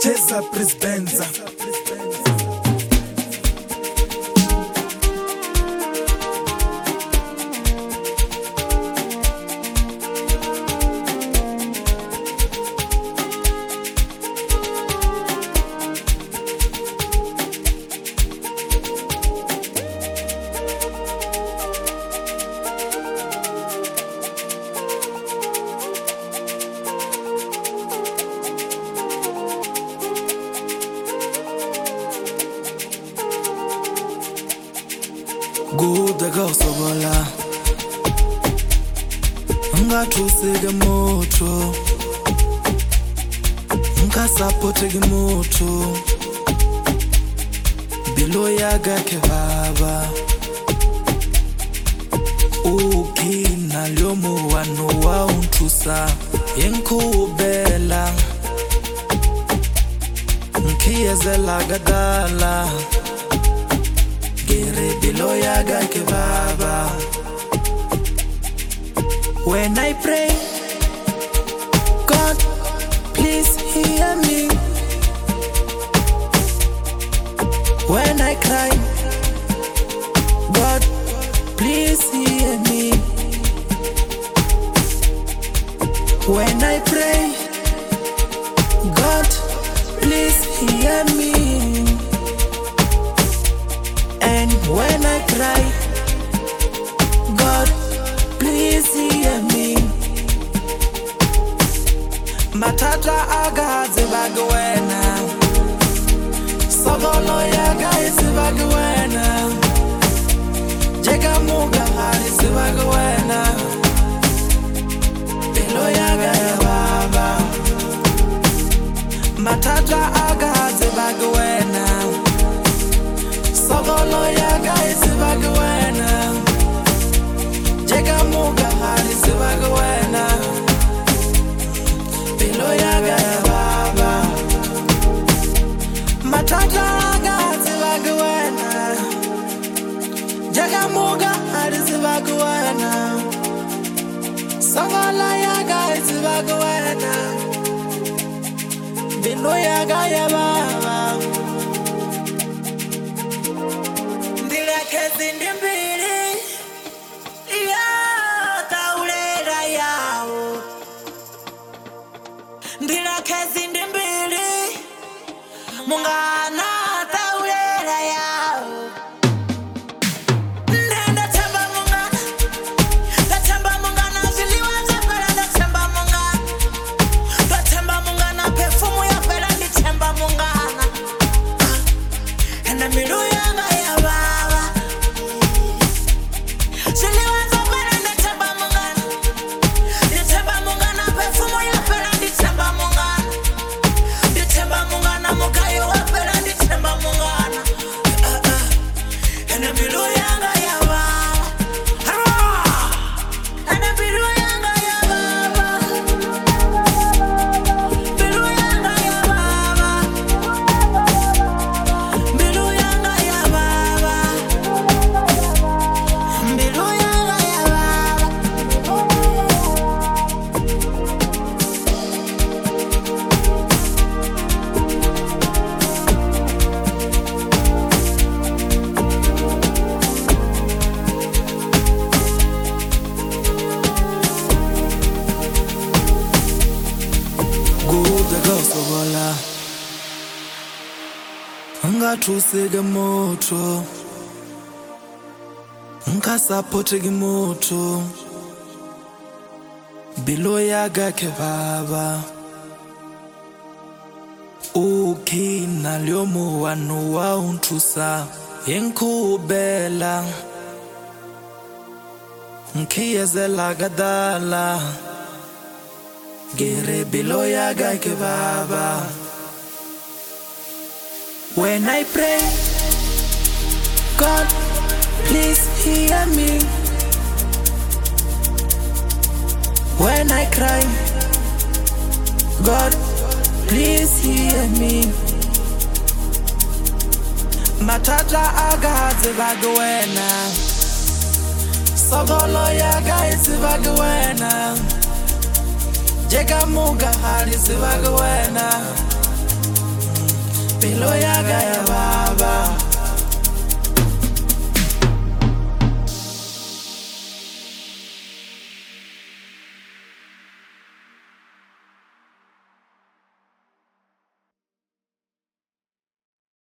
Cheza Prisbenza. Gudaga usobola ungathusike moto ungasapoteke moto bilo yaga ke baba ukina lyomo wano wa unthusa yenkubela nkiyezela gadala below yaga ke baba. When I pray, God, please hear me. When I cry, God, please hear me. When I pray, God, please hear me. And when I cry, God, please hear me. Matata agaze bagwena, Sogolo yaga isi bagwena, Jega muga isi bagwena, Bilo yaga ya baba. Matata agaze bagwena, Sogolo yaga isi bagwena, Jega muga isi bagwena, Bilo yaga ya baba. Matata yaga isi bagwena, Jega muga isi bagwena, Sogolo yaga isi bagwena, Bilo yaga ya baba. Mungana taulera yao Nenda chamba mungana Ziliwa chakara na chamba mungana Twa chamba mungana Perfumu ya fela ni chamba mungana Ena milu yanga ya baba Ziliwa chakara na chamba mungana Ni chamba mungana Perfumu ya fela ni chamba mungana Ni chamba mungana mukayo Sobola ungathusike moto ungasapoteke moto bilo yaga ke baba ukina lyomo wano wa unthusa yenkubela nkiyezela gadala Gere below yaga ke baba. When I pray, God, please hear me. When I cry, God, please hear me. Matata agaze bagwena, Sogolo yaga isi bagwena, Jega muga isi bagwena, pelo yanga ya baba.